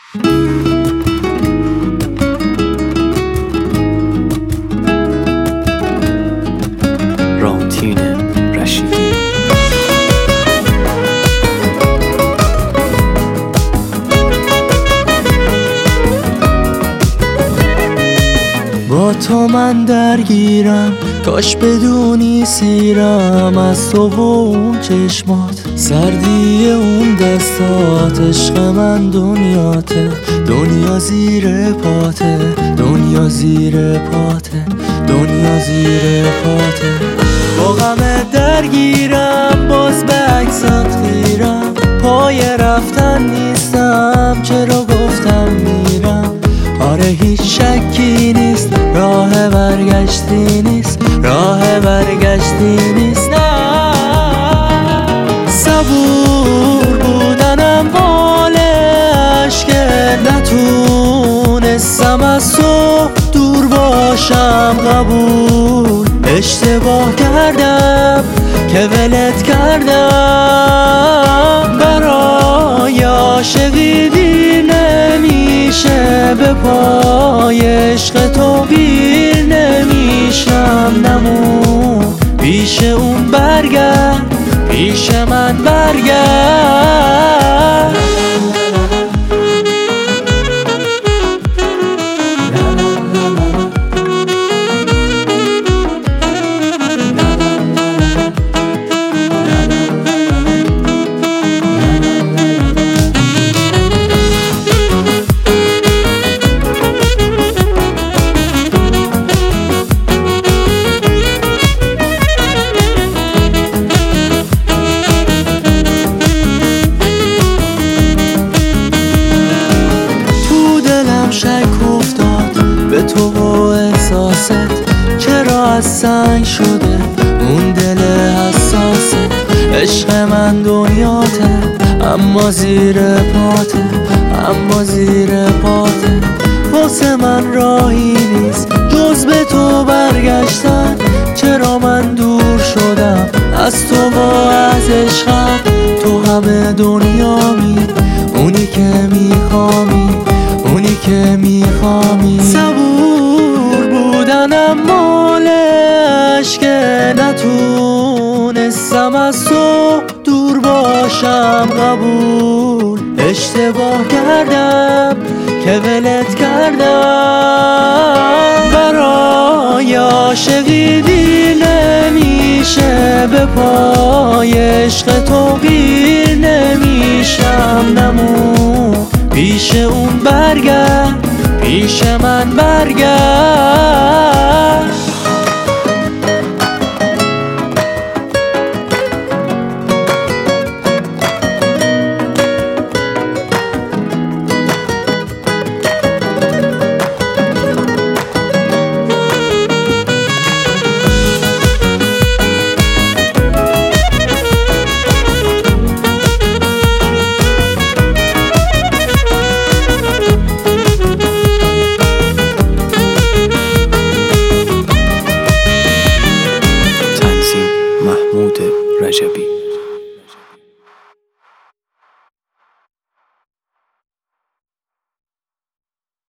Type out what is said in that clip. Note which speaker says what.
Speaker 1: رامتین رشیدی. با تو من درگیرم، کاش بدونی سیرم از تو و اون چشمات، سردی اون دستات. عشق من دنیاته، دنیا زیر پاته، دنیا زیر پاته، دنیا زیر پاته. با غمت درگیرم، باز به عکسات خیرم، پای رفتن نیستم، چرا گفتم میرم. آره هیچ شکی نیست، راه برگشتی نیست، راه برگشتی نیست. نه صبور بودنم مال عشقه، نتونستم از تو دور باشم. قبول اشتباه کردم که ولت کردم، برای عاشقی دیر نمیشه، به پای عشق تو گیر نمیشم. نمون پیش اون برگرد، پیش من برگرد. شک افتاد به تو و احساست، چرا از سنگ شده اون دل حساسه. عشق من دنیاته، اما زیر پاته، اما زیر پاته. واسه من راهی نیست جز به تو برگشتن، چرا من دور شدم از تو و از عشقم. تو همه دنیامی، اونی که میخوامی، اونی که میخوامی. صبور بودنم مال عشقه، نتونستم از تو دور باشم. قبول اشتباه کردم که ولت کردم، برای عاشقی دیر نمیشه، به پای عشق تو گیر نمیشم. نمون پیش اون برگرد، پیش من برگرد.